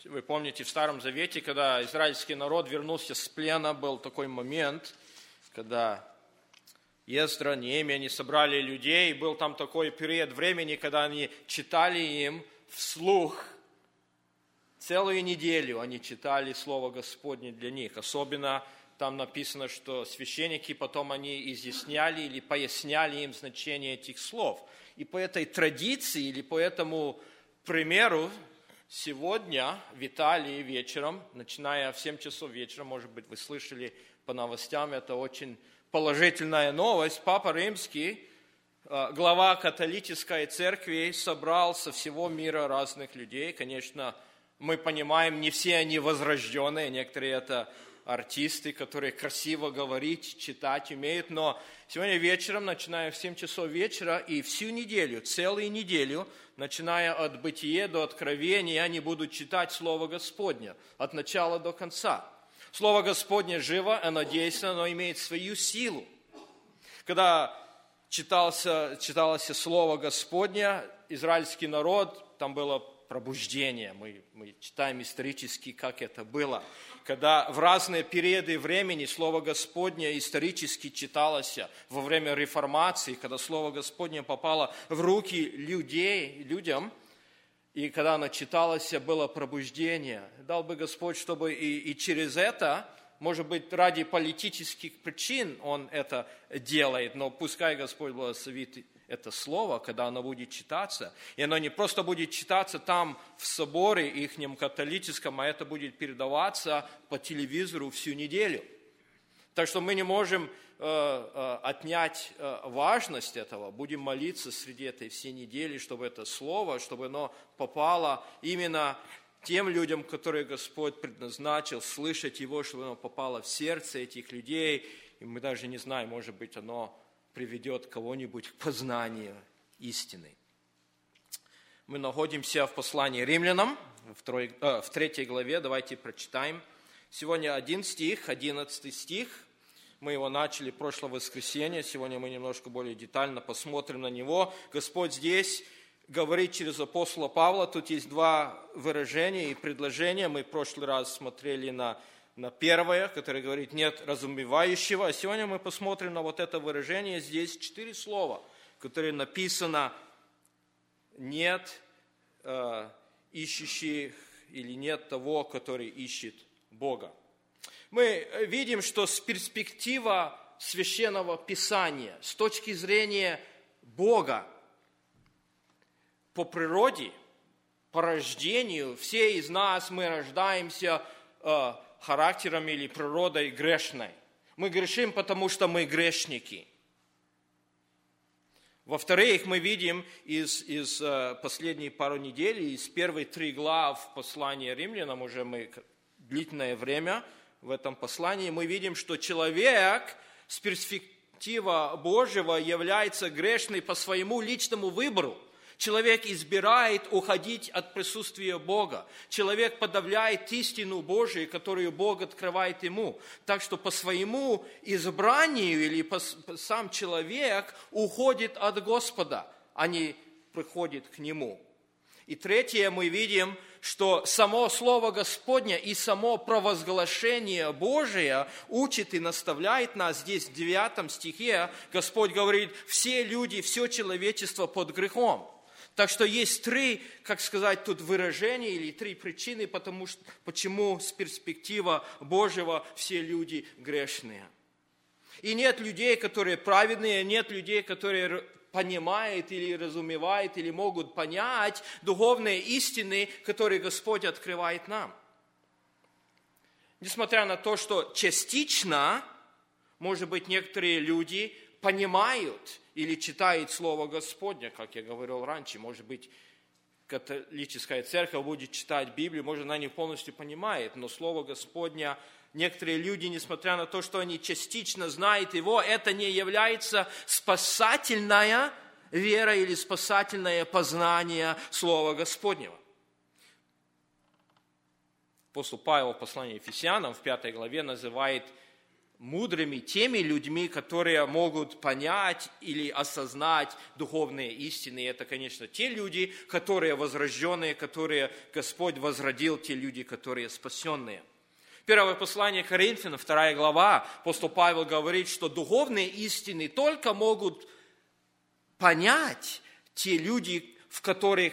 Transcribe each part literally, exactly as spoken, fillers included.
Вы помните, в Старом Завете, когда израильский народ вернулся с плена, был такой момент, когда Ездра, Неемия, они собрали людей, был там такой период времени, когда они читали им вслух. Целую неделю они читали Слово Господне для них. Особенно там написано, что священники потом они изъясняли или поясняли им значение этих слов. И по этой традиции или по этому примеру сегодня в Италии вечером, начиная в семь часов вечера, может быть, вы слышали по новостям, это очень положительная новость. Папа Римский, глава католической церкви, собрал со всего мира разных людей. Конечно, мы понимаем, не все они возрожденные, некоторые это артисты, которые красиво говорить, читать умеют, но сегодня вечером, начиная в семь часов вечера и всю неделю, целую неделю, начиная от Бытия до Откровения, они будут читать Слово Господне от начала до конца. Слово Господне живо, оно действенно, оно имеет свою силу. Когда читался, читалось Слово Господне, израильский народ, там было пробуждение. Мы, мы читаем исторически, как это было. Когда в разные периоды времени Слово Господне исторически читалось во время реформации, когда Слово Господне попало в руки людей, людям, и когда оно читалось, было пробуждение. Дал бы Господь, чтобы и, и через это, может быть, ради политических причин Он это делает, но пускай Господь благословит это слово, когда оно будет читаться, и оно не просто будет читаться там в соборе ихнем католическом, а это будет передаваться по телевизору всю неделю. Так что мы не можем э, э, отнять э, важность этого, будем молиться среди этой всей недели, чтобы это слово, чтобы оно попало именно тем людям, которые Господь предназначил, слышать его, чтобы оно попало в сердце этих людей, и мы даже не знаем, может быть, оно приведет кого-нибудь к познанию истины. Мы находимся в послании Римлянам, в, трой, э, в третьей главе, давайте прочитаем. Сегодня один стих, одиннадцатый стих. Мы его начали в прошлое воскресенье, сегодня мы немножко более детально посмотрим на него. Господь здесь говорит через апостола Павла, тут есть два выражения и предложения. Мы в прошлый раз смотрели на на первое, которое говорит «нет разумевающего». А сегодня мы посмотрим на вот это выражение. Здесь четыре слова, которые написано «нет э, ищущих» или «нет того, который ищет Бога». Мы видим, что с перспективы Священного Писания, с точки зрения Бога, по природе, по рождению, все из нас, мы рождаемся э, характером или природой грешной. Мы грешим, потому что мы грешники. Во-вторых, мы видим из, из последней пару недель, из первых три глав послания Римлянам, уже мы длительное время в этом послании, мы видим, что человек с перспективы Божьего является грешный по своему личному выбору. Человек избирает уходить от присутствия Бога. Человек подавляет истину Божию, которую Бог открывает ему. Так что по своему избранию или по, сам человек уходит от Господа, а не приходит к Нему. И третье, мы видим, что само Слово Господне и само провозглашение Божие учит и наставляет нас. Здесь в девятом стихе Господь говорит, все люди, все человечество под грехом. Так что есть три, как сказать, тут выражения или три причины, потому что, почему с перспективы Божьего все люди грешные. И нет людей, которые праведные, нет людей, которые понимают или разумевают, или могут понять духовные истины, которые Господь открывает нам. Несмотря на то, что частично, может быть, некоторые люди понимают или читают Слово Господне, как я говорил раньше, может быть, католическая церковь будет читать Библию, может, она не полностью понимает, но Слово Господне, некоторые люди, несмотря на то, что они частично знают его, это не является спасательная вера или спасательное познание Слова Господнего. Апостол Павел в послании Ефесянам в пятой главе называет мудрыми, теми людьми, которые могут понять или осознать духовные истины. И это, конечно, те люди, которые возрожденные, которые Господь возродил, те люди, которые спасенные. Первое послание Коринфянам, вторая глава, апостол Павел говорит, что духовные истины только могут понять те люди, в которых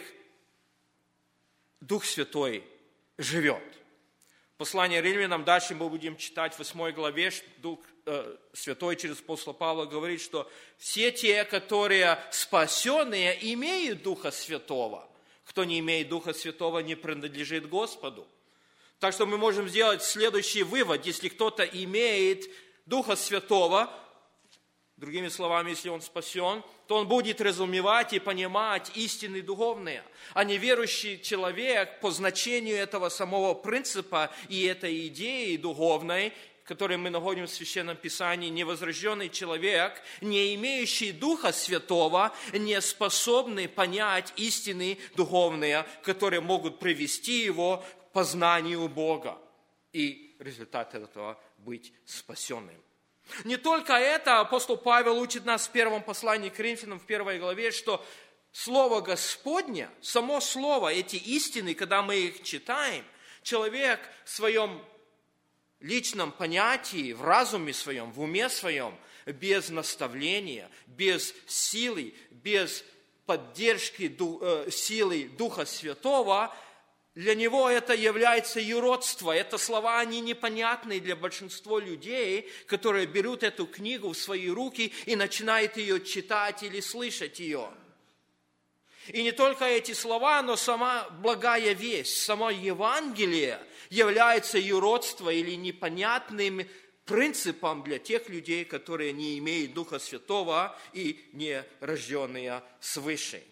Дух Святой живет. Послание Римлянам, дальше мы будем читать в восьмой главе, Дух э, Святой через апостола Павла говорит, что все те, которые спасенные, имеют Духа Святого. Кто не имеет Духа Святого, не принадлежит Господу. Так что мы можем сделать следующий вывод. Если кто-то имеет Духа Святого, другими словами, если он спасен, то он будет разумевать и понимать истины духовные. А неверующий человек по значению этого самого принципа и этой идеи духовной, которую мы находим в Священном Писании, невозрожденный человек, не имеющий Духа Святого, не способный понять истины духовные, которые могут привести его к познанию Бога. И результат этого быть спасенным. Не только это, апостол Павел учит нас в первом послании к Коринфянам, в первой главе, что Слово Господне, само Слово, эти истины, когда мы их читаем, человек в своем личном понятии, в разуме своем, в уме своем, без наставления, без силы, без поддержки силы Духа Святого, для него это является юродство. Это слова, они непонятные для большинства людей, которые берут эту книгу в свои руки и начинают ее читать или слышать ее. И не только эти слова, но сама благая весть, само Евангелие является юродством или непонятным принципом для тех людей, которые не имеют Духа Святого и не рожденные свыше.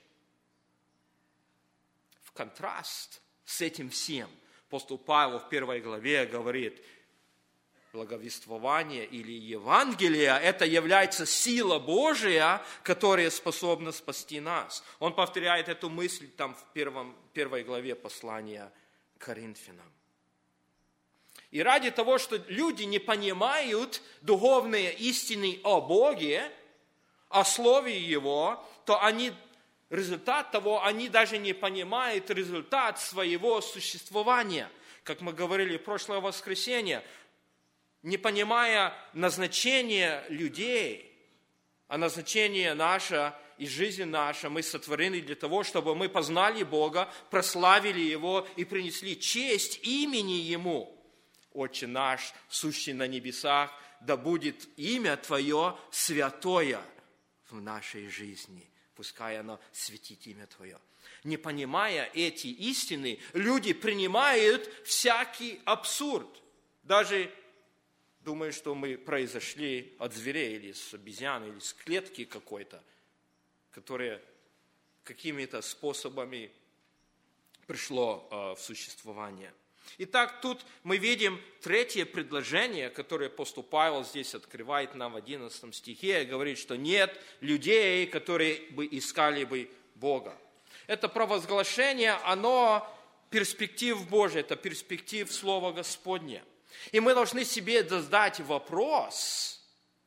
В контраст с этим всем апостол Павел в первой главе говорит, благовествование или Евангелие – это является сила Божия, которая способна спасти нас. Он повторяет эту мысль там в первом, первой главе послания к Коринфянам. И ради того, что люди не понимают духовные истины о Боге, о Слове Его, то они результат того, они даже не понимают результат своего существования. Как мы говорили в прошлое воскресенье, не понимая назначение людей, а назначение наше и жизнь наша, мы сотворены для того, чтобы мы познали Бога, прославили Его и принесли честь имени Ему. Отче наш, сущий на небесах, да будет имя Твое святое в нашей жизни. Пускай оно светит имя Твое. Не понимая эти истины, люди принимают всякий абсурд. Даже думая, что мы произошли от зверей, или с обезьяны, или с клетки какой-то, которая какими-то способами пришло в существование. Итак, тут мы видим третье предложение, которое апостол Павел здесь открывает нам в одиннадцатом стихе, говорит, что нет людей, которые бы искали бы Бога. Это провозглашение, оно перспектив Божий, это перспектив Слова Господня. И мы должны себе задать вопрос,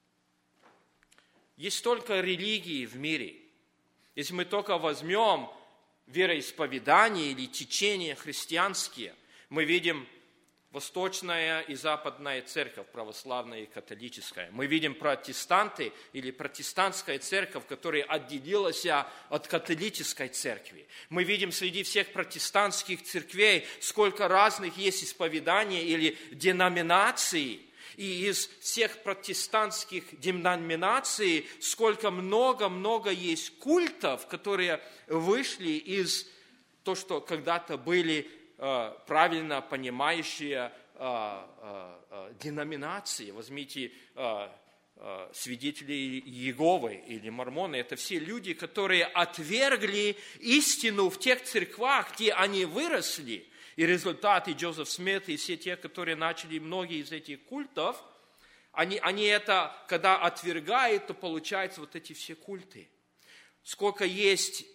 есть столько религий в мире, если мы только возьмем вероисповедание или течения христианские, мы видим восточная и западная церковь, православная и католическая. Мы видим протестанты или протестантская церковь, которая отделилась от католической церкви. Мы видим среди всех протестантских церквей, сколько разных есть исповеданий или деноминаций. И из всех протестантских деноминаций сколько много-много есть культов, которые вышли из того, что когда-то были правильно понимающие деноминации. Возьмите свидетели Иеговы или мормоны. Это все люди, которые отвергли истину в тех церквах, где они выросли. И результаты Джозеф Смит и все те, которые начали многие из этих культов, они, они это, когда отвергают, то получаются вот эти все культы. Сколько есть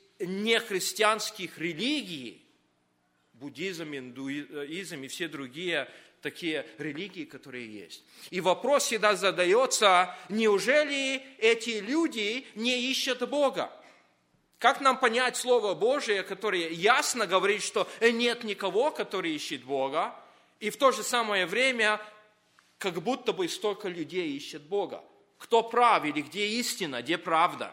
нехристианских религий, буддизм, индуизм и все другие такие религии, которые есть. И вопрос всегда задается, неужели эти люди не ищут Бога? Как нам понять Слово Божие, которое ясно говорит, что нет никого, который ищет Бога, и в то же самое время, как будто бы столько людей ищет Бога? Кто прав или где истина, где правда?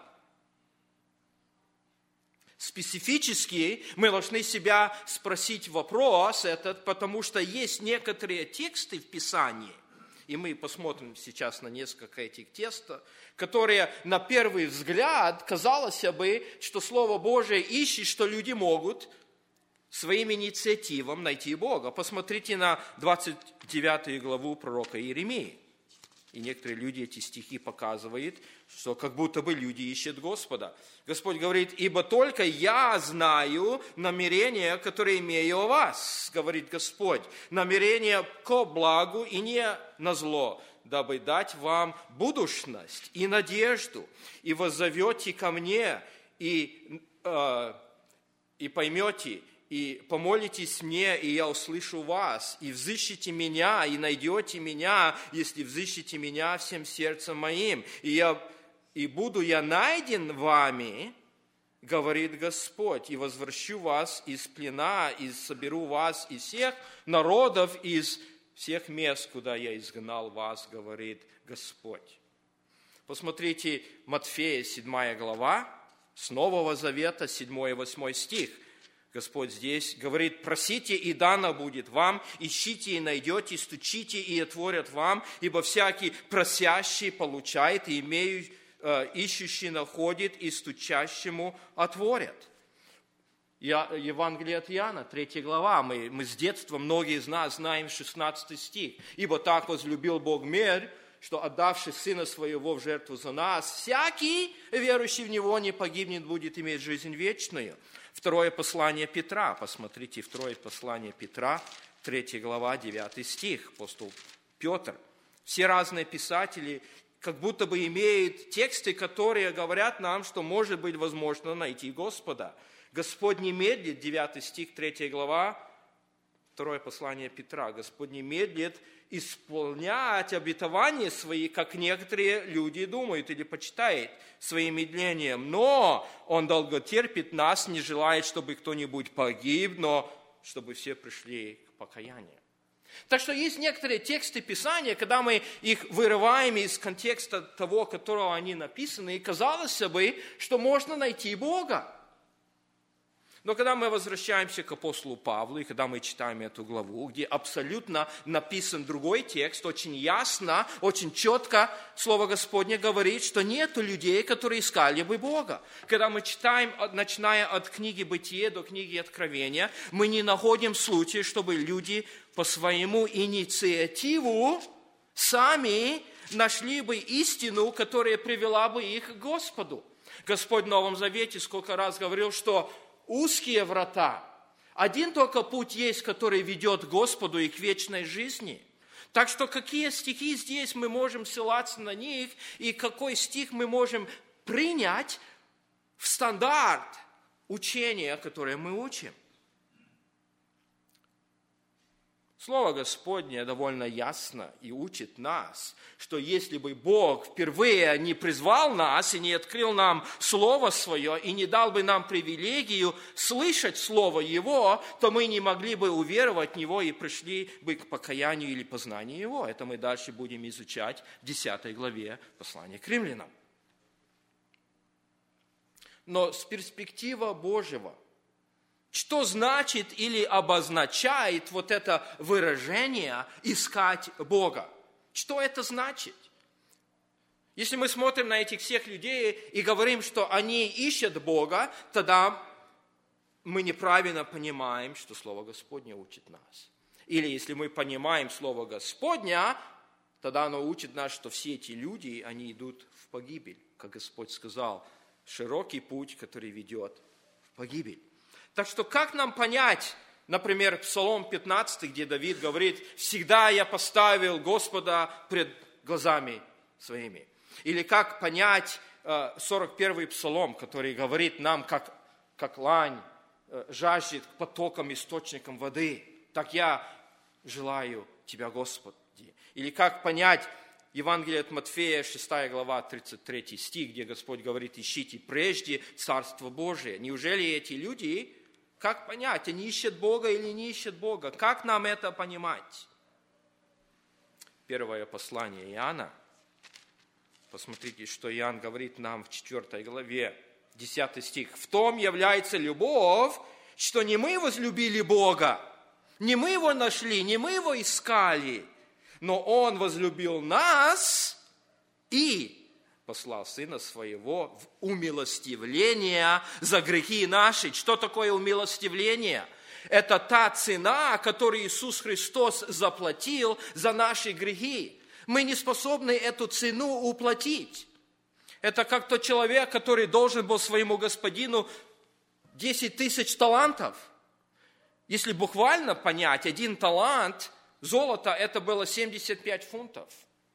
Специфически мы должны себя спросить вопрос этот, потому что есть некоторые тексты в Писании, и мы посмотрим сейчас на несколько этих текстов, которые на первый взгляд, казалось бы, что Слово Божие ищет, что люди могут своим инициативам найти Бога. Посмотрите на двадцать девятую главу пророка Иеремии. И некоторые люди эти стихи показывают, что как будто бы люди ищут Господа. Господь говорит, ибо только я знаю намерения, которые имею о вас, говорит Господь. Намерения ко благу и не на зло, дабы дать вам будущность и надежду. И воззовете ко мне, и, э, и поймете, и помолитесь мне, и я услышу вас, и взыщите меня, и найдете меня, если взыщете меня всем сердцем моим, и, я, и буду я найден вами, говорит Господь, и возвращу вас из плена, и соберу вас из всех народов, из всех мест, куда я изгнал вас, говорит Господь. Посмотрите, Матфея, седьмая глава, с Нового Завета, седьмой и восьмой стих. Господь здесь говорит, просите, и дано будет вам, ищите, и найдете, стучите, и отворят вам, ибо всякий просящий получает, и имеющий, э, ищущий находит, и стучащему отворят. Я, Евангелие от Иоанна, третья глава, мы, мы с детства, многие из нас знаем шестнадцатый стих. Ибо так возлюбил Бог мир, что отдавший Сына Своего в жертву за нас, всякий, верующий в Него, не погибнет, будет иметь жизнь вечную. Второе послание Петра, посмотрите, второе послание Петра, третья глава, девятый стих, апостол Петр. Все разные писатели как будто бы имеют тексты, которые говорят нам, что может быть возможно найти Господа. Господь не медлит, девятый стих, третья глава, второе послание Петра. Господь не медлит исполнять обетования свои, как некоторые люди думают или почитают своим медлением. Но Он долготерпит нас, не желает, чтобы кто-нибудь погиб, но чтобы все пришли к покаянию. Так что есть некоторые тексты Писания, когда мы их вырываем из контекста того, которого они написаны, и казалось бы, что можно найти Бога. Но когда мы возвращаемся к апостолу Павлу, и когда мы читаем эту главу, где абсолютно написан другой текст, очень ясно, очень четко Слово Господне говорит, что нету людей, которые искали бы Бога. Когда мы читаем, начиная от книги Бытия до книги Откровения, мы не находим случая, чтобы люди по своему инициативу сами нашли бы истину, которая привела бы их к Господу. Господь в Новом Завете сколько раз говорил, что узкие врата. Один только путь есть, который ведет к Господу и к вечной жизни. Так что какие стихи здесь мы можем ссылаться на них, и какой стих мы можем принять в стандарт учения, которое мы учим. Слово Господне довольно ясно и учит нас, что если бы Бог впервые не призвал нас и не открыл нам Слово Свое, и не дал бы нам привилегию слышать Слово Его, то мы не могли бы уверовать в Него и пришли бы к покаянию или познанию Его. Это мы дальше будем изучать в десятой главе послания к римлянам. Но с перспективы Божьего, что значит или обозначает вот это выражение «искать Бога»? Что это значит? Если мы смотрим на этих всех людей и говорим, что они ищут Бога, тогда мы неправильно понимаем, что Слово Господне учит нас. Или если мы понимаем Слово Господня, тогда оно учит нас, что все эти люди, они идут в погибель. Как Господь сказал, широкий путь, который ведет в погибель. Так что как нам понять, например, Псалом пятнадцатый, где Давид говорит, «Всегда я поставил Господа пред глазами своими». Или как понять сорок первый Псалом, который говорит нам, как, как лань жаждет к потокам, источникам воды. Так я желаю Тебя, Господи. Или как понять Евангелие от Матфея, шестая глава, тридцать третий стих, где Господь говорит, ищите прежде Царство Божие. Неужели эти люди, как понять, они ищут Бога или не ищут Бога? Как нам это понимать? Первое послание Иоанна. Посмотрите, что Иоанн говорит нам в четвёртой главе, десятый стих. «В том является любовь, что не мы возлюбили Бога, не мы Его нашли, не мы Его искали, но Он возлюбил нас и послал Сына Своего в умилостивление за грехи наши». Что такое умилостивление? Это та цена, которую Иисус Христос заплатил за наши грехи. Мы не способны эту цену уплатить. Это как тот человек, который должен был своему господину десять тысяч талантов. Если буквально понять, один талант золота, это было семьдесят пять фунтов.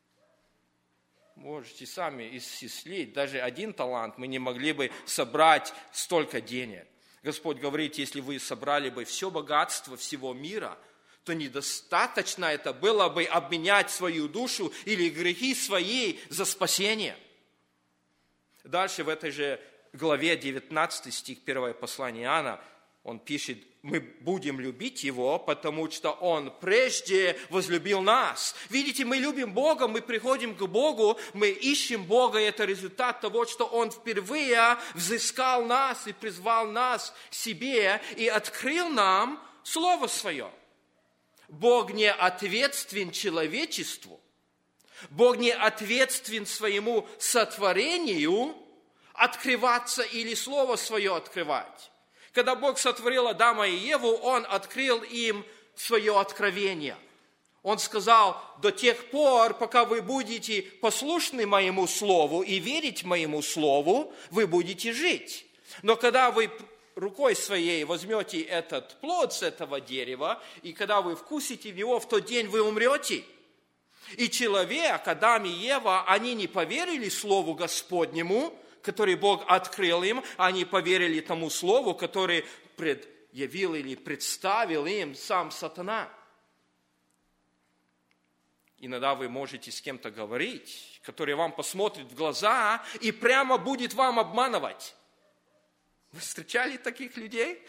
Можете сами исчислить, даже один талант мы не могли бы собрать столько денег. Господь говорит, если вы собрали бы все богатство всего мира, то недостаточно это было бы обменять свою душу или грехи свои за спасение. Дальше в этой же главе девятнадцатый стих, первое послание Иоанна, он пишет, мы будем любить Его, потому что Он прежде возлюбил нас. Видите, мы любим Бога, мы приходим к Богу, мы ищем Бога, и это результат того, что Он впервые взыскал нас и призвал нас к себе и открыл нам Слово Свое. Бог не ответственен человечеству, Бог не ответственен своему сотворению открываться или Слово Свое открывать. Когда Бог сотворил Адама и Еву, Он открыл им свое откровение. Он сказал, до тех пор, пока вы будете послушны моему слову и верить моему слову, вы будете жить. Но когда вы рукой своей возьмете этот плод с этого дерева, и когда вы вкусите его, в тот день вы умрете. И человек, Адам и Ева, они не поверили слову Господнему, который Бог открыл им, они поверили тому слову, который предъявил или представил им сам сатана. Иногда вы можете с кем-то говорить, который вам посмотрит в глаза и прямо будет вам обманывать. Вы встречали таких людей?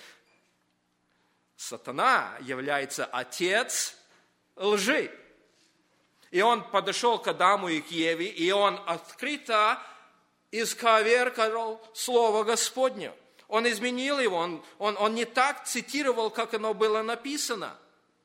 Сатана является отец лжи. И он подошел к Адаму и к Еве, и он открыто исковеркал Слово Господне. Он изменил его, он, он, он не так цитировал, как оно было написано.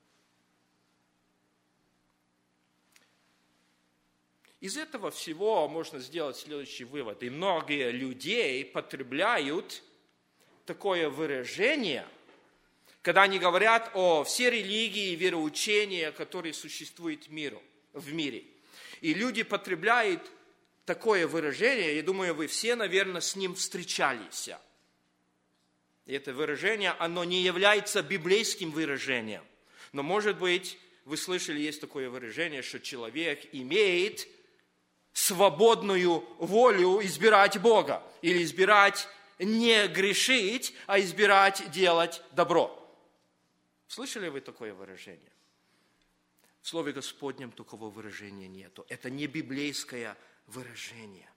Из этого всего можно сделать следующий вывод. И многие людей потребляют такое выражение, когда они говорят о все религии и вероучения, которые существуют в, миру, в мире. И люди потребляют такое выражение, я думаю, вы все, наверное, с ним встречались. И это выражение, оно не является библейским выражением. Но, может быть, вы слышали, есть такое выражение, что человек имеет свободную волю избирать Бога. Или избирать не грешить, а избирать делать добро. Слышали вы такое выражение? В Слове Господнем такого выражения нету. Это не библейское выражение.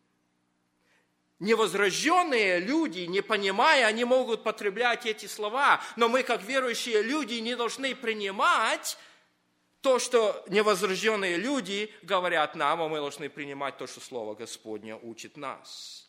Невозрожденные люди, не понимая, они могут потреблять эти слова, но мы, как верующие люди, не должны принимать то, что невозрожденные люди говорят нам, а мы должны принимать то, что Слово Господне учит нас.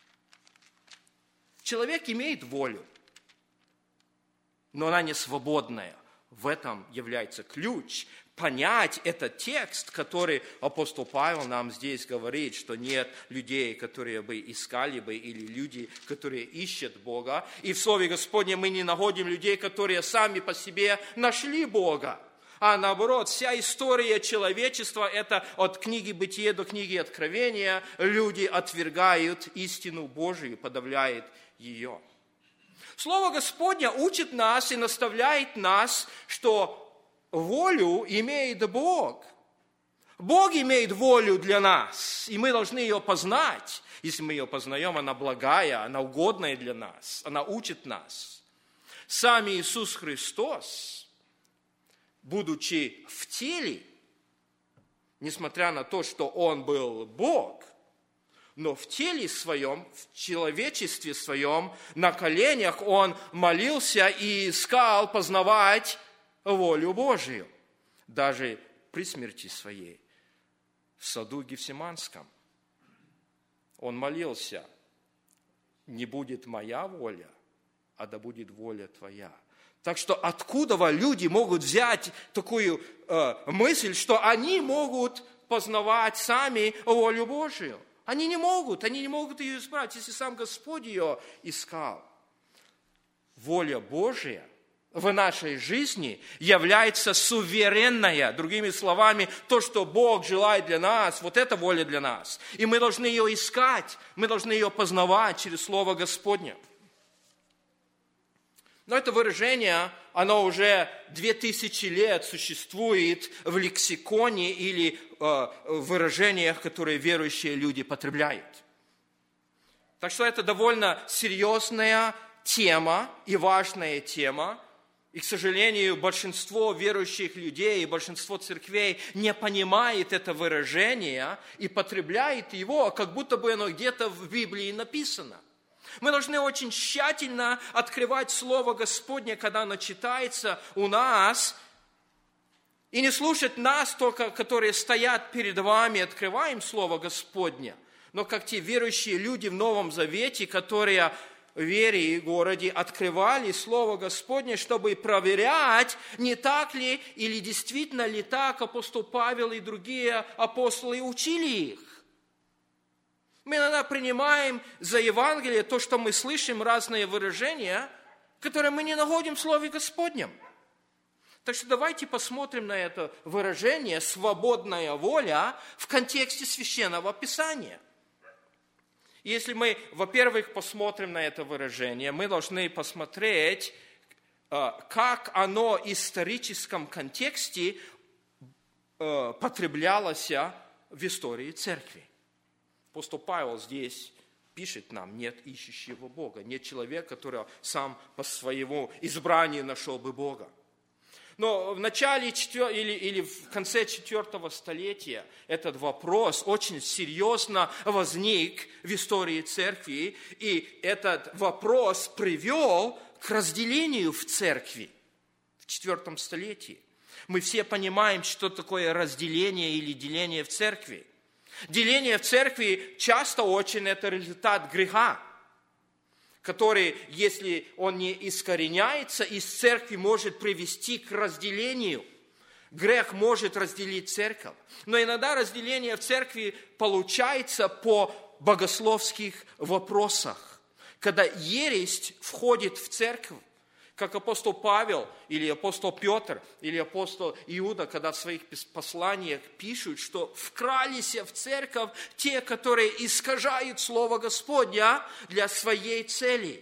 Человек имеет волю, но она не свободная. В этом является ключ. Понять этот текст, который апостол Павел нам здесь говорит, что нет людей, которые бы искали бы, или люди, которые ищут Бога. И в Слове Господне мы не находим людей, которые сами по себе нашли Бога. А наоборот, вся история человечества, это от книги Бытия до книги Откровения, люди отвергают истину Божию, подавляют ее. Слово Господне учит нас и наставляет нас, что волю имеет Бог. Бог имеет волю для нас, и мы должны ее познать. Если мы ее познаем, она благая, она угодная для нас, она учит нас. Сам Иисус Христос будучи в теле, несмотря на то, что Он был Бог, но в теле своем, в человечестве своем, на коленях Он молился и искал познавать волю Божию, даже при смерти своей в саду Гефсиманском. Он молился: не будет моя воля, а да будет воля Твоя. Так что откуда люди могут взять такую э, мысль, что они могут познавать сами волю Божию? Они не могут, они не могут ее избрать, если сам Господь ее искал. Воля Божия в нашей жизни является суверенная. Другими словами, то, что Бог желает для нас, вот это воля для нас. И мы должны ее искать, мы должны ее познавать через Слово Господне. Но это выражение, оно уже две тысячи лет существует в лексиконе или э, выражениях, которые верующие люди потребляют. Так что это довольно серьезная тема и важная тема. И, к сожалению, большинство верующих людей и большинство церквей не понимает это выражение и потребляет его, как будто бы оно где-то в Библии написано. Мы должны очень тщательно открывать Слово Господне, когда оно читается у нас, и не слушать нас только, которые стоят перед вами, открываем Слово Господне, но как те верующие люди в Новом Завете, которые в вере и городе открывали Слово Господне, чтобы проверять, не так ли или действительно ли так апостол Павел и другие апостолы учили их. Мы иногда принимаем за Евангелие то, что мы слышим, разные выражения, которые мы не находим в Слове Господнем. Так что давайте посмотрим на это выражение «свободная воля» в контексте Священного Писания. Если мы, во-первых, посмотрим на это выражение, мы должны посмотреть, как оно в историческом контексте потреблялось в истории церкви. Апостол Павел здесь пишет нам: нет ищущего Бога, нет человека, который сам по своему избранию нашел бы Бога. Но в начале или, или в конце четвертого столетия этот вопрос очень серьезно возник в истории церкви, и этот вопрос привел к разделению в церкви в четвертом столетии. Мы все понимаем, что такое разделение или деление в церкви. Деление в церкви часто очень это результат греха, который, если он не искореняется, из церкви может привести к разделению. Грех может разделить церковь. Но иногда разделение в церкви получается по богословских вопросах, когда ересь входит в церковь. Как апостол Павел, или апостол Петр, или апостол Иуда, когда в своих посланиях пишут, что вкрались в церковь те, которые искажают Слово Господня для своей цели.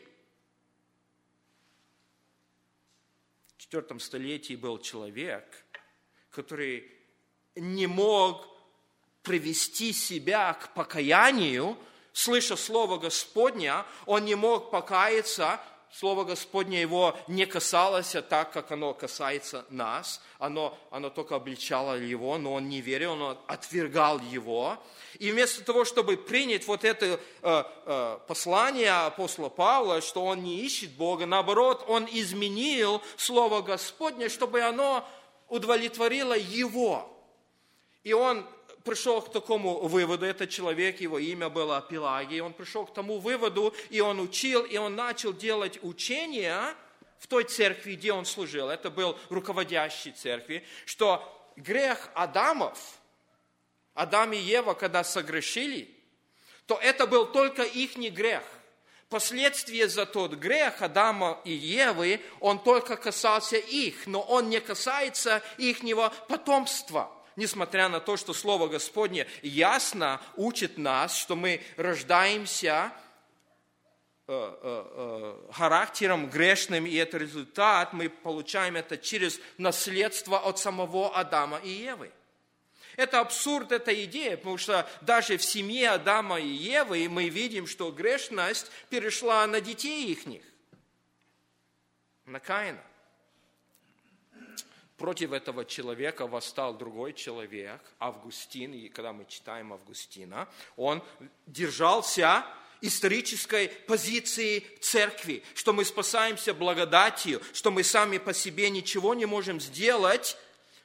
В четвертом столетии был человек, который не мог привести себя к покаянию, слыша Слово Господня, он не мог покаяться. Слово Господне его не касалось так, как оно касается нас. Оно, оно только обличало его, но он не верил, он отвергал его. И вместо того, чтобы принять вот это э, э, послание апостола Павла, что он не ищет Бога, наоборот, он изменил Слово Господне, чтобы оно удовлетворило его. И он пришел к такому выводу, этот человек, его имя было Пелагий, он пришел к тому выводу, и он учил, и он начал делать учения в той церкви, где он служил, это был руководящий церкви, что грех Адамов, Адам и Ева, когда согрешили, то это был только ихний грех. Последствия за тот грех Адама и Евы, он только касался их, но он не касается ихнего потомства. Несмотря на то, что Слово Господне ясно учит нас, что мы рождаемся э, э, э, характером грешным, и это результат, мы получаем это через наследство от самого Адама и Евы. Это абсурд, эта идея, потому что даже в семье Адама и Евы мы видим, что грешность перешла на детей ихних, на Каина. против этого человека восстал другой человек, Августин, и когда мы читаем Августина, он держался исторической позиции церкви, что мы спасаемся благодатью, что мы сами по себе ничего не можем сделать,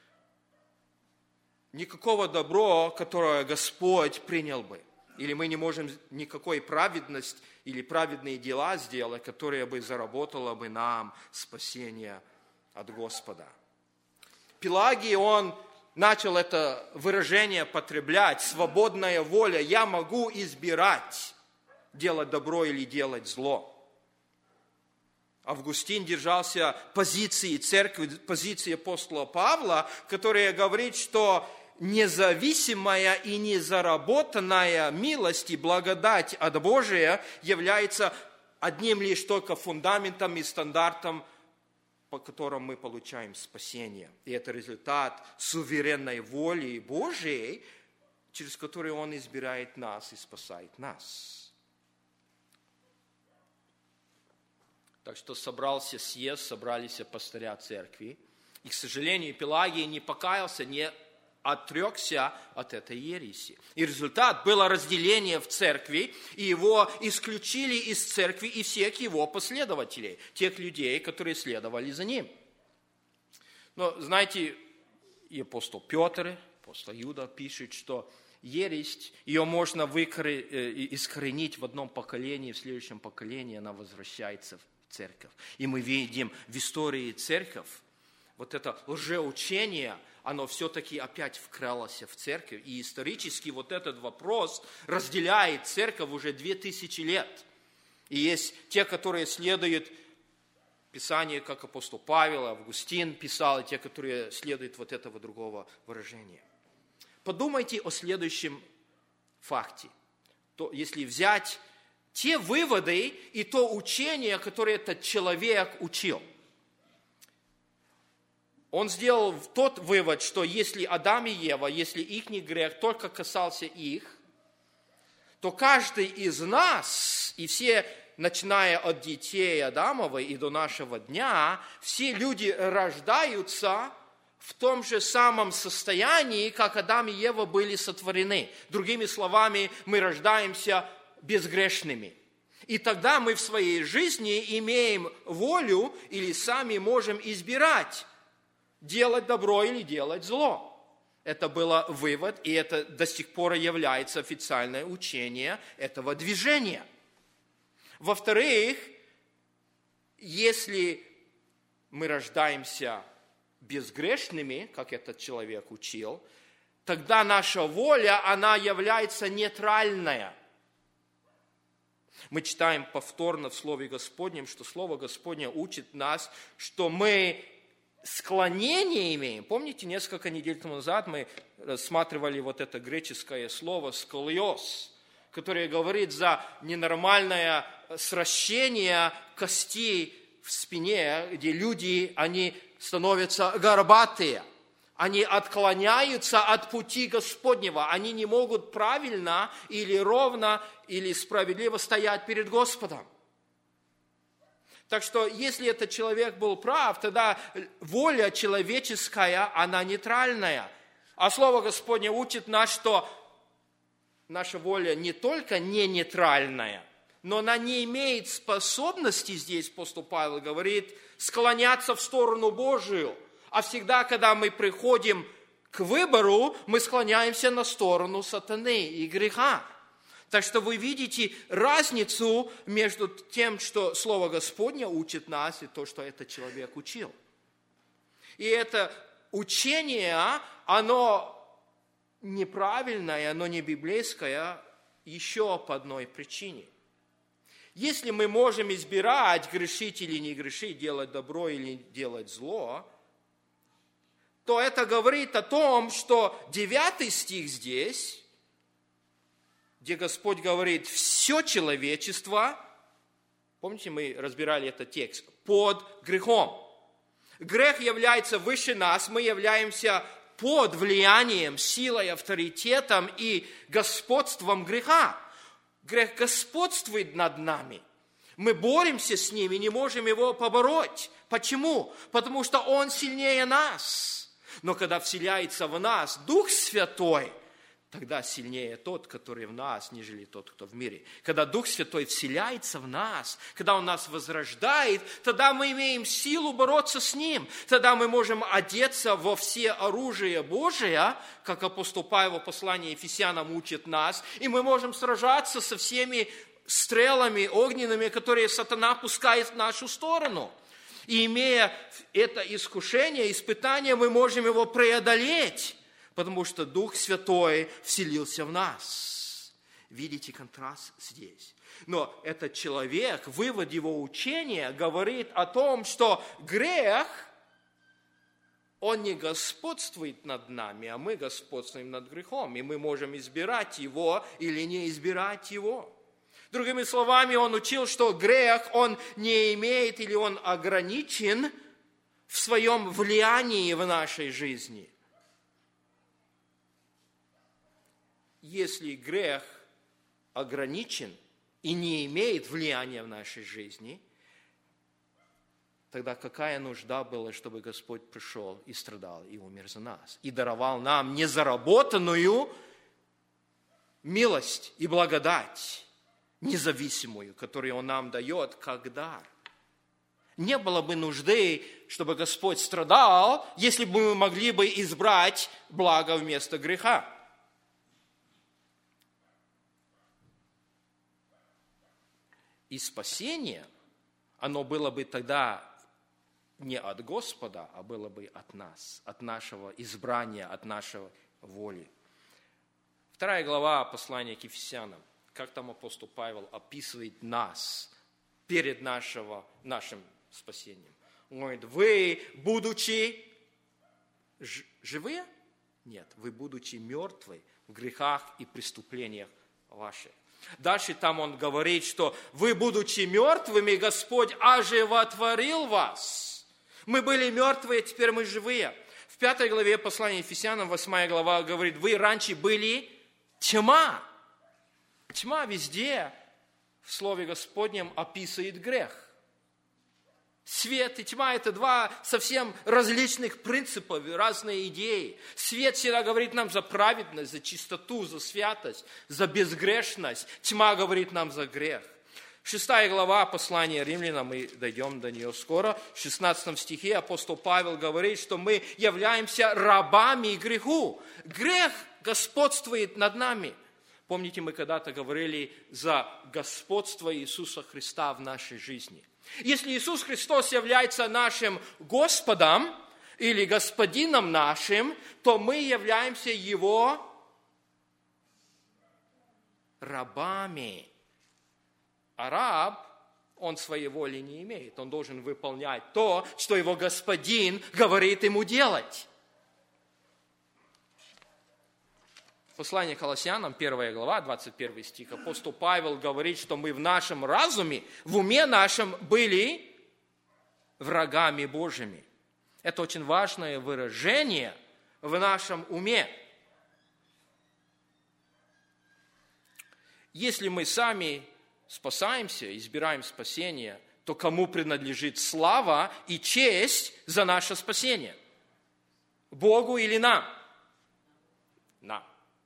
никакого добра, которое Господь принял бы. Или мы не можем никакой праведность или праведные дела сделать, которые бы заработало бы нам спасение от Господа. Пелагий, он начал это выражение потреблять, свободная воля, я могу избирать, делать добро или делать зло. Августин держался позиции церкви, позиции апостола Павла, которая говорит, что независимая и незаработанная милость и благодать от Божия является одним лишь только фундаментом и стандартом, по которому мы получаем спасение. И это результат суверенной воли Божией, через которую Он избирает нас и спасает нас. Так что собрался съезд, собрались пастыря церкви. И, к сожалению, Пелагий не покаялся, не отрекся от этой ереси. И результат было разделение в церкви, и его исключили из церкви и всех его последователей, тех людей, которые следовали за ним. Но, знаете, и апостол Петр, апостол Иуда пишет, что ересь, ее можно выкоренить, искоренить в одном поколении, в следующем поколении она возвращается в церковь. И мы видим в истории церковь, вот это лжеучение, оно все-таки опять вкралось в церковь. И исторически вот этот вопрос разделяет церковь уже две тысячи лет. И есть те, которые следуют Писанию, как апостол Павел, Августин писал, и те, которые следуют вот этого другого выражения. Подумайте о следующем факте. То, если взять те выводы и то учение, которое этот человек учил. Он сделал тот вывод, что если Адам и Ева, если их грех только касался их, то каждый из нас, и все, начиная от детей Адамовой и до нашего дня, все люди рождаются в том же самом состоянии, как Адам и Ева были сотворены. Другими словами, мы рождаемся безгрешными. И тогда мы в своей жизни имеем волю или сами можем избирать, делать добро или делать зло. Это был вывод, и это до сих пор является официальное учение этого движения. Во-вторых, если мы рождаемся безгрешными, как этот человек учил, тогда наша воля, она является нейтральная. Мы читаем повторно в Слове Господнем, что Слово Господне учит нас, что мы склонение имеем. Помните, несколько недель тому назад мы рассматривали вот это греческое слово «сколиоз», которое говорит за ненормальное сращение костей в спине, где люди, они становятся горбатые. Они отклоняются от пути Господнего. Они не могут правильно или ровно, или справедливо стоять перед Господом. Так что, если этот человек был прав, тогда воля человеческая, она нейтральная. А Слово Господне учит нас, что наша воля не только не нейтральная, но она не имеет способности, здесь апостол Павел говорит, склоняться в сторону Божию. А всегда, когда мы приходим к выбору, мы склоняемся на сторону сатаны и греха. Так что вы видите разницу между тем, что Слово Господне учит нас, и то, что этот человек учил. И это учение, оно неправильное, оно не библейское, еще по одной причине. Если мы можем избирать, грешить или не грешить, делать добро или делать зло, то это говорит о том, что девятый стих здесь, где Господь говорит, все человечество, помните, мы разбирали этот текст, под грехом. Грех является выше нас, мы являемся под влиянием, силой, авторитетом и господством греха. Грех господствует над нами. Мы боремся с ним и не можем его побороть. Почему? Потому что он сильнее нас. Но когда вселяется в нас Дух Святой, тогда сильнее тот, который в нас, нежели тот, кто в мире. Когда Дух Святой вселяется в нас, когда Он нас возрождает, тогда мы имеем силу бороться с Ним. Тогда мы можем одеться во все оружие Божие, как апостол Павел в послании Ефесянам учит нас, и мы можем сражаться со всеми стрелами огненными, которые сатана пускает в нашу сторону. И имея это искушение, испытание, мы можем его преодолеть, потому что Дух Святой вселился в нас. Видите контраст здесь? Но этот человек, вывод его учения, говорит о том, что грех, он не господствует над нами, а мы господствуем над грехом. И мы можем избирать его или не избирать его. Другими словами, он учил, что грех, он не имеет или он ограничен в своем влиянии в нашей жизни. Если грех ограничен и не имеет влияния в нашей жизни, тогда какая нужда была, чтобы Господь пришел и страдал, и умер за нас, и даровал нам незаработанную милость и благодать, независимую, которую Он нам дает как дар. Не было бы нужды, чтобы Господь страдал, если бы мы могли бы избрать благо вместо греха. И спасение, оно было бы тогда не от Господа, а было бы от нас, от нашего избрания, от нашей воли. Вторая глава послания к Ефесянам. Как там апостол Павел описывает нас перед нашего, нашим спасением. Он говорит, вы, будучи живые? Нет, вы, будучи мертвы в грехах и преступлениях ваших. Дальше там он говорит, что вы, будучи мертвыми, Господь оживотворил вас. Мы были мертвые, теперь мы живые. В пятой главе послания Ефесянам, восьмая глава, говорит, вы раньше были тьма. Тьма везде в Слове Господнем описывает грех. Свет и тьма – это два совсем различных принципа, разные идеи. Свет всегда говорит нам за праведность, за чистоту, за святость, за безгрешность. Тьма говорит нам за грех. Шестая глава послания Римлянам, мы дойдем до нее скоро. В шестнадцатом стихе апостол Павел говорит, что мы являемся рабами греху. Грех господствует над нами. Помните, мы когда-то говорили за господство Иисуса Христа в нашей жизни. Если Иисус Христос является нашим Господом или Господином нашим, то мы являемся Его рабами. А раб, он своей воли не имеет. Он должен выполнять то, что его Господин говорит ему делать. Послание к Колоссянам, первая глава, двадцать первый стих, апостол Павел говорит, что мы в нашем разуме, в уме нашем были врагами Божьими. Это очень важное выражение в нашем уме. Если мы сами спасаемся, избираем спасение, то кому принадлежит слава и честь за наше спасение? Богу или нам? Нам.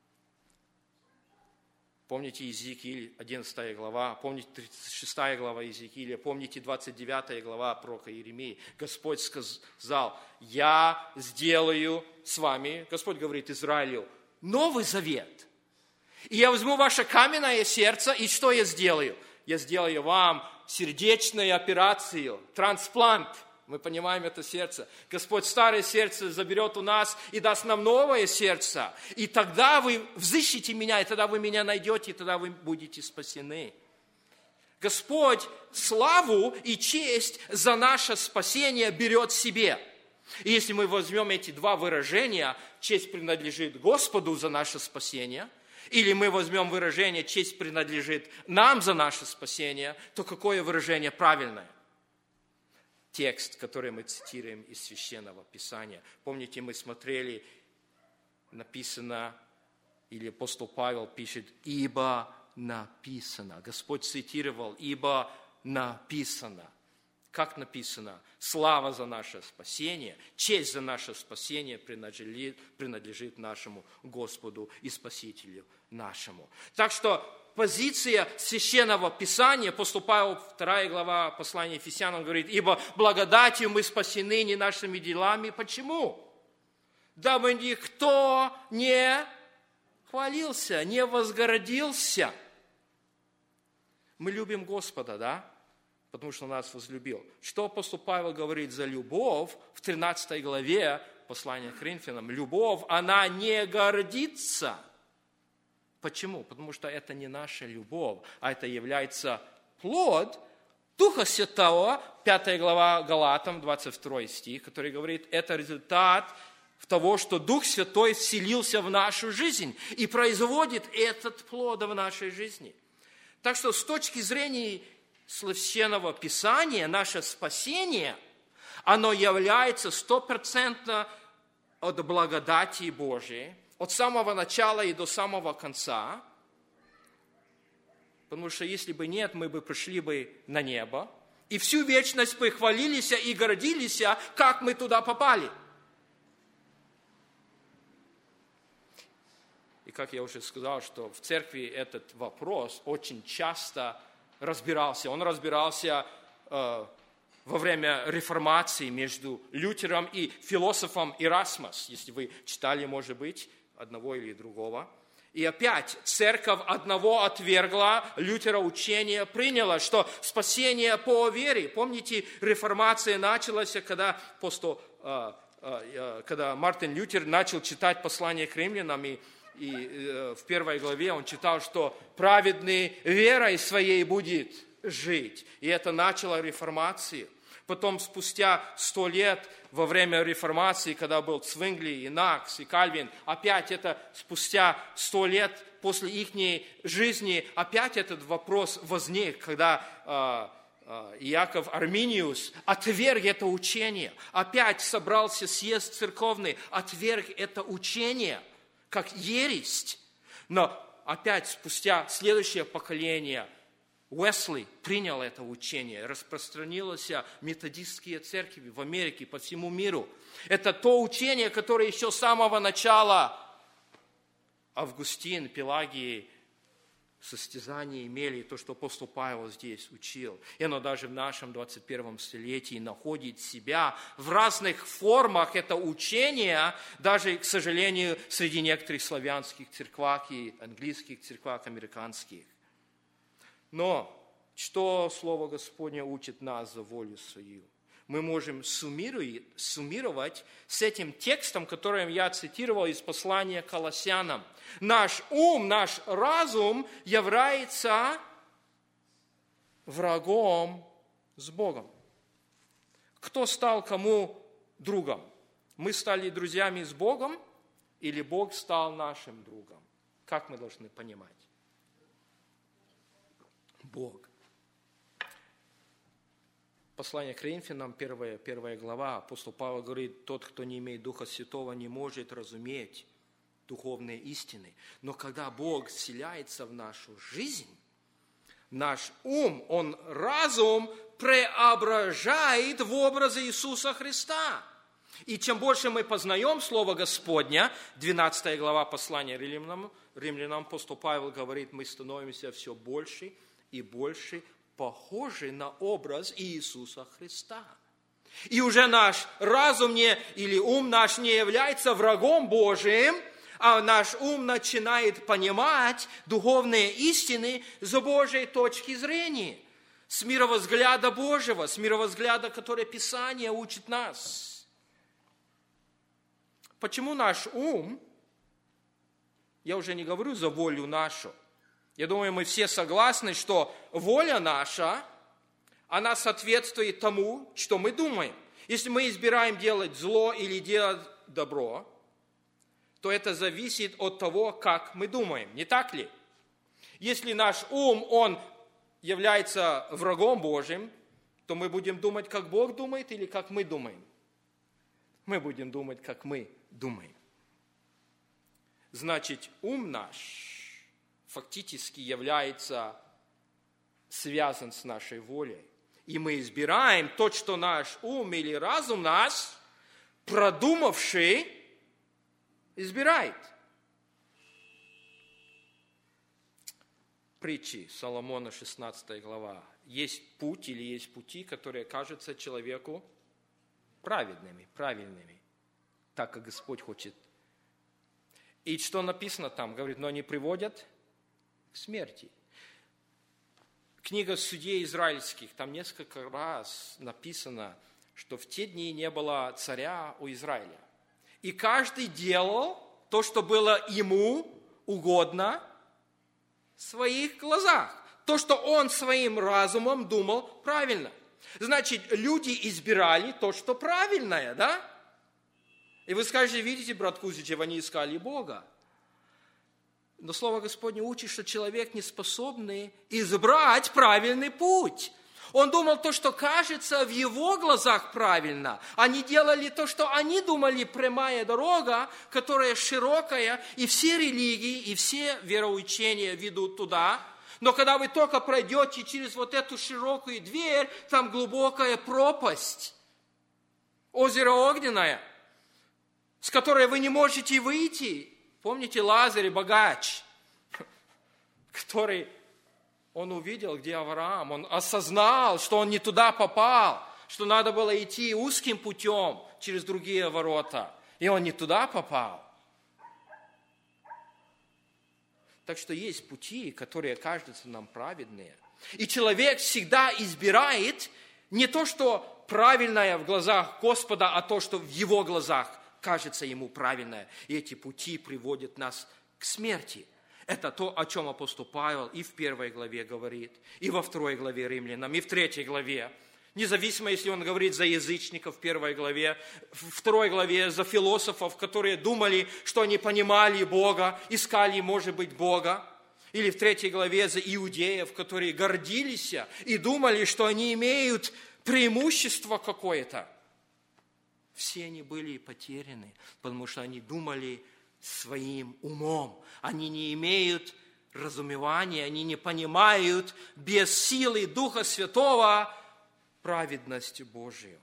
Помните Иезекииль, одиннадцатая глава, помните тридцать шестая глава Иезекииля, помните двадцать девятая глава пророка Иеремии. Господь сказал, я сделаю с вами, Господь говорит Израилю, новый завет. И я возьму ваше каменное сердце, и что я сделаю? Я сделаю вам сердечную операцию, трансплант. Мы понимаем это сердце. Господь старое сердце заберет у нас и даст нам новое сердце. И тогда вы взыщите меня, и тогда вы меня найдете, и тогда вы будете спасены. Господь славу и честь за наше спасение берет себе. И если мы возьмем эти два выражения, честь принадлежит Господу за наше спасение, или мы возьмем выражение честь принадлежит нам за наше спасение, то какое выражение правильное? Текст, который мы цитируем из Священного Писания. Помните, мы смотрели, написано, или апостол Павел пишет, «Ибо написано». Господь цитировал, «Ибо написано. Как написано? Слава за наше спасение, честь за наше спасение принадлежит, принадлежит нашему Господу и Спасителю нашему. Так что позиция Священного Писания, апостол Павел, вторая глава послания Ефесянам говорит, ибо благодатью мы спасены не нашими делами. Почему? Дабы никто не хвалился, не возгордился. Мы любим Господа, да? Потому что Он нас возлюбил. Что апостол Павел говорит за любовь в тринадцатой главе послания к Коринфянам? Любовь, она не гордится. Почему? Потому что это не наша любовь, а это является плод Духа Святого, пятая глава Галатам, двадцать второй стих, который говорит, это результат того, что Дух Святой вселился в нашу жизнь и производит этот плод в нашей жизни. Так что с точки зрения Священного Писания, наше спасение, оно является стопроцентно от благодати Божией, от самого начала и до самого конца. Потому что если бы нет, мы бы пришли бы на небо, и всю вечность бы хвалились и гордились, как мы туда попали. И как я уже сказал, что в церкви этот вопрос очень часто разбирался. Он разбирался э, во время реформации между Лютером и философом Эрасмос, если вы читали, может быть, одного или другого. И опять церковь одного отвергла, Лютера учение приняла, что спасение по вере. Помните, реформация началась, когда, после, э, э, когда Мартин Лютер начал читать послание к римлянам, и И в первой главе он читал, что праведный верой своей будет жить. И это начало реформацию. Потом, спустя сто лет, во время реформации, когда был Цвингли, и Накс, и Кальвин, опять это спустя сто лет после их жизни, опять этот вопрос возник, когда Иаков Арминиус отверг это учение. Опять собрался съезд церковный, отверг это учение как ересь. Но опять спустя следующее поколение Уэсли принял это учение, распространилось методистские церкви в Америке, по всему миру. Это то учение, которое еще с самого начала Августин, Пелагий, состязания имели, то, что апостол Павел здесь учил. И оно даже в нашем двадцать первом столетии находит себя в разных формах. Это учение, даже, к сожалению, среди некоторых славянских церквах и английских церквах, американских. Но что Слово Господне учит нас за волю свою? Мы можем суммировать, суммировать с этим текстом, которым я цитировал из послания к Колоссянам. Наш ум, наш разум является врагом с Богом. Кто стал кому другом? Мы стали друзьями с Богом или Бог стал нашим другом? Как мы должны понимать? Бог. Послание к Коринфянам, первая, первая глава, апостол Павел говорит, тот, кто не имеет Духа Святого, не может разуметь духовные истины. Но когда Бог вселяется в нашу жизнь, наш ум, он разум преображает в образе Иисуса Христа. И чем больше мы познаем Слово Господня, двенадцатая глава послания римлянам, римлянам апостол Павел говорит, мы становимся все больше и больше похожи на образ Иисуса Христа. И уже наш разум не, или ум наш не является врагом Божиим, а наш ум начинает понимать духовные истины с Божьей точки зрения, с мировозгляда Божьего, с мировозгляда, который Писание учит нас. Почему наш ум, я уже не говорю за волю нашу, я думаю, мы все согласны, что воля наша, она соответствует тому, что мы думаем. Если мы избираем делать зло или делать добро, то это зависит от того, как мы думаем. Не так ли? Если наш ум, он является врагом Божьим, то мы будем думать, как Бог думает, или как мы думаем? Мы будем думать, как мы думаем. Значит, ум наш фактически является связан с нашей волей. И мы избираем то, что наш ум или разум нас, продумавший, избирает. Притчи Соломона, шестнадцатая глава. Есть путь или есть пути, которые кажутся человеку праведными, правильными, так как Господь хочет. И что написано там? Говорит, но они приводят к смерти. Книга Судей Израильских, там несколько раз написано, что в те дни не было царя у Израиля. И каждый делал то, что было ему угодно в своих глазах. То, что он своим разумом думал правильно. Значит, люди избирали то, что правильное, да? И вы скажете, видите, брат Кузичев, они искали Бога. Но Слово Господне учит, что человек не способный избрать правильный путь. Он думал то, что кажется в его глазах правильно. Они делали то, что они думали, прямая дорога, которая широкая, и все религии, и все вероучения ведут туда. Но когда вы только пройдете через вот эту широкую дверь, там глубокая пропасть, озеро огненное, с которой вы не можете выйти. Помните Лазарь, богач, который, он увидел, где Авраам, он осознал, что он не туда попал, что надо было идти узким путем через другие ворота, и он не туда попал. Так что есть пути, которые кажутся нам праведные. И человек всегда избирает не то, что правильное в глазах Господа, а то, что в его глазах кажется ему правильное. И эти пути приводят нас к смерти. Это то, о чем апостол Павел и в первой главе говорит, и во второй главе Римлянам, и в третьей главе. Независимо, если он говорит за язычников в первой главе, в второй главе за философов, которые думали, что они понимали Бога, искали, может быть, Бога. Или в третьей главе за иудеев, которые гордились и думали, что они имеют преимущество какое-то. Все они были потеряны, потому что они думали своим умом. Они не имеют разумевания, они не понимают без силы Духа Святого праведность Божию.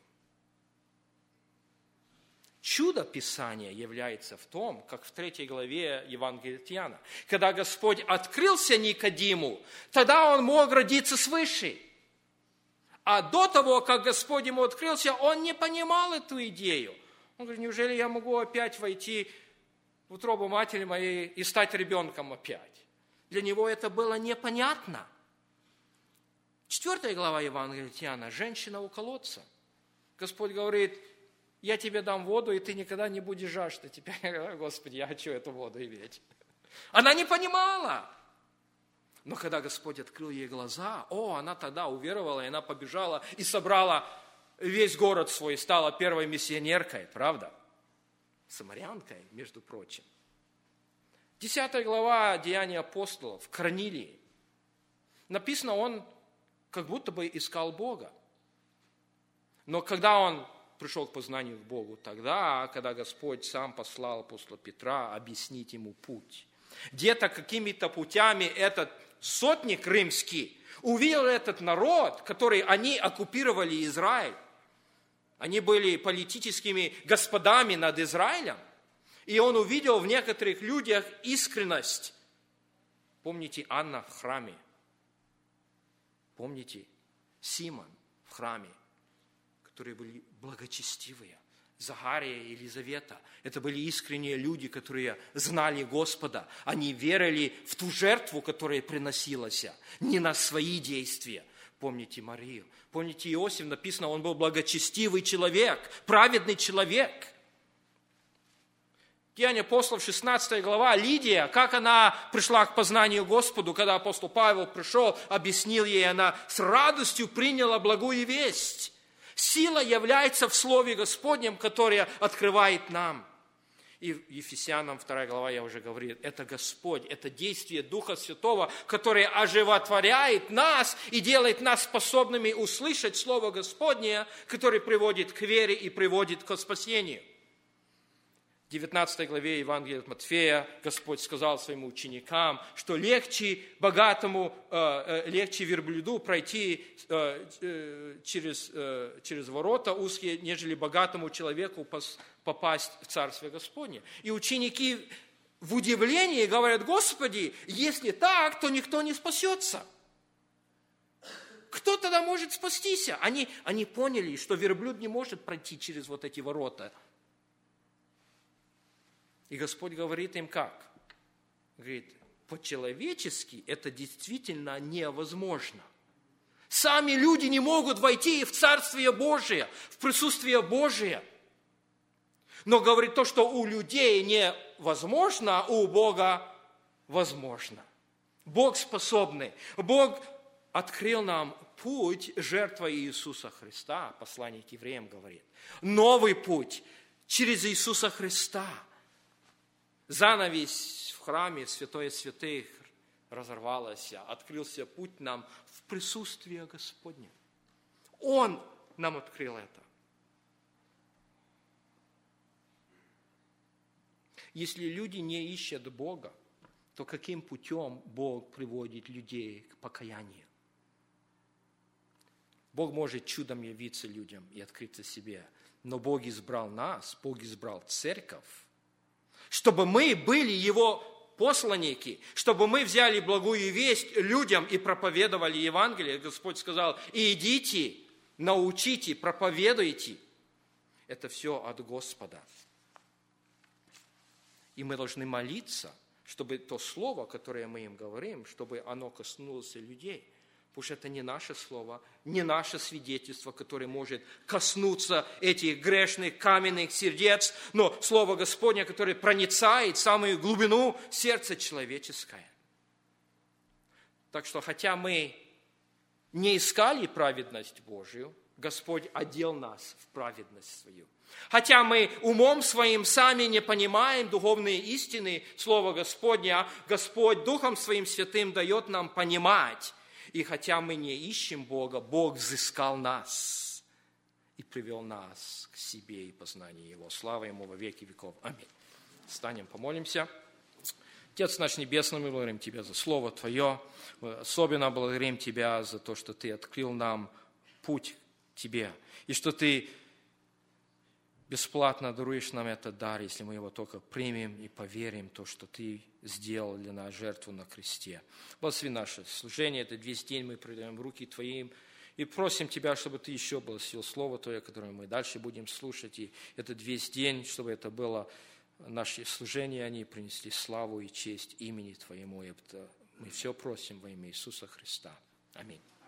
Чудо Писания является в том, как в третьей главе Евангелия от Иоанна. Когда Господь открылся Никодиму, тогда он мог родиться свыше. А до того, как Господь ему открылся, он не понимал эту идею. Он говорит, неужели я могу опять войти в утробу матери моей и стать ребенком опять? Для него это было непонятно. Четвертая глава Евангелия от Иоанна. Женщина у колодца. Господь говорит, я тебе дам воду, и ты никогда не будешь жаждать. Теперь, Господи, я хочу эту воду иметь. Она не понимала. Но когда Господь открыл ей глаза, о, она тогда уверовала, и она побежала и собрала весь город свой, стала первой миссионеркой, правда? Самарянкой, между прочим. Десятая глава Деяний апостолов, Корнилий. Написано, он как будто бы искал Бога. Но когда он пришел к познанию к Богу, тогда, когда Господь сам послал апостола Петра объяснить ему путь. Где-то какими-то путями этот сотник римский увидел этот народ, который они оккупировали Израиль. Они были политическими господами над Израилем. И он увидел в некоторых людях искренность. Помните Анна в храме? Помните Симон в храме, которые были благочестивые? Захария и Елизавета. Это были искренние люди, которые знали Господа. Они верили в ту жертву, которая приносилась, не на свои действия. Помните Марию. Помните Иосиф, написано, он был благочестивый человек, праведный человек. Деяния апостолов, шестнадцатая глава, Лидия, как она пришла к познанию Господу, когда апостол Павел пришел, объяснил ей, она с радостью приняла благую весть. Сила является в Слове Господнем, которое открывает нам. И Ефесянам вторая глава, я уже говорил, это Господь, это действие Духа Святого, которое оживотворяет нас и делает нас способными услышать Слово Господне, которое приводит к вере и приводит к спасению. В девятнадцатой главе Евангелия от Матфея Господь сказал своим ученикам, что легче богатому, легче верблюду пройти через, через ворота узкие, нежели богатому человеку попасть в Царствие Господне. И ученики в удивлении говорят: Господи, если так, то никто не спасется. Кто тогда может спастись? Они, они поняли, что верблюд не может пройти через вот эти ворота. И Господь говорит им как? Говорит, по-человечески это действительно невозможно. Сами люди не могут войти в Царствие Божие, в присутствие Божие. Но говорит, то, что у людей невозможно, у Бога возможно. Бог способный. Бог открыл нам путь жертвой Иисуса Христа, послание к евреям говорит. Новый путь через Иисуса Христа. Занавес в храме, в святое святых разорвалась, открылся путь нам в присутствие Господне. Он нам открыл это. Если люди не ищут Бога, то каким путем Бог приводит людей к покаянию? Бог может чудом явиться людям и открыться себе, но Бог избрал нас, Бог избрал церковь, чтобы мы были Его посланники, чтобы мы взяли благую весть людям и проповедовали Евангелие. Господь сказал: идите, научите, проповедуйте. Это все от Господа. И мы должны молиться, чтобы то слово, которое мы им говорим, чтобы оно коснулось людей. Потому что это не наше слово, не наше свидетельство, которое может коснуться этих грешных каменных сердец, но Слово Господне, которое проницает в самую глубину сердца человеческое. Так что, хотя мы не искали праведность Божию, Господь одел нас в праведность свою. Хотя мы умом своим сами не понимаем духовные истины Слова Господня, Господь Духом Своим Святым дает нам понимать. И хотя мы не ищем Бога, Бог взыскал нас и привел нас к себе и познанию Его. Слава Ему во веки веков. Аминь. Встанем, помолимся. Отец наш Небесный, мы благодарим Тебя за Слово Твое. Мы особенно благодарим Тебя за то, что Ты открыл нам путь к Тебе. И что Ты бесплатно даруешь нам этот дар, если мы его только примем и поверим в то, что Ты сделал для нас жертву на кресте. Благослови наше служение, этот весь день мы предаем в руки Твоим и просим Тебя, чтобы Ты еще благословил Слово Твое, которое мы дальше будем слушать, и этот весь день, чтобы это было наше служение, они принесли славу и честь имени Твоему. И это мы все просим во имя Иисуса Христа. Аминь.